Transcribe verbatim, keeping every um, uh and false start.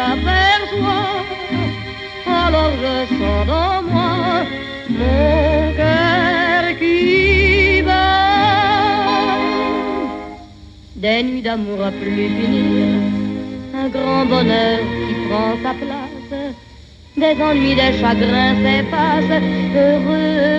s'aperçoit, alors je sens dans moi mon cœur qui bat. Des nuits d'amour à plus finir, un grand bonheur qui prend sa place, des ennuis, des chagrins s'effacent, heureux